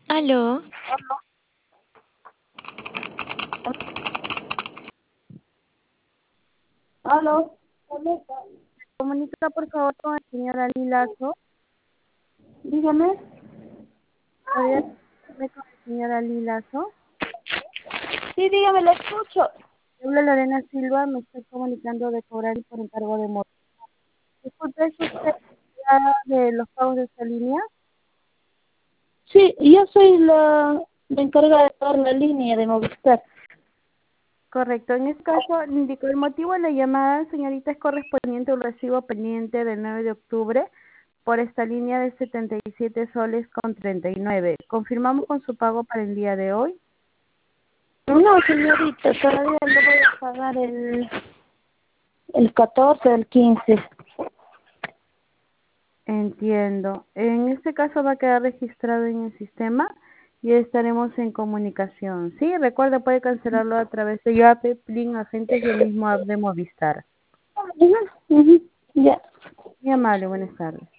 Aló, Aló, comunica por favor con el señor Ali Lazo. Dígame. ¿Podría comunicarme con el señor Ali Lazo? Sí, dígame, la escucho. Habla Lorena Silva, me estoy comunicando de cobrar por encargo de moto. Disculpe, ¿es usted la de los pagos de esta línea? Sí, yo soy la encargada de toda la línea de Movistar. Correcto, en este caso le indico el motivo de la llamada, señorita, es correspondiente a un recibo pendiente del 9 de octubre por esta línea de 77 soles con 39. ¿Confirmamos con su pago para el día de hoy? No, señorita, todavía lo voy a pagar el 14, el 15. Entiendo. En este caso va a quedar registrado en el sistema y estaremos en comunicación. Sí, recuerda, puede cancelarlo a través de Yape, Plin, agentes y el mismo app de Movistar. Ujú, ujú, ya. Muy amable, buenas tardes.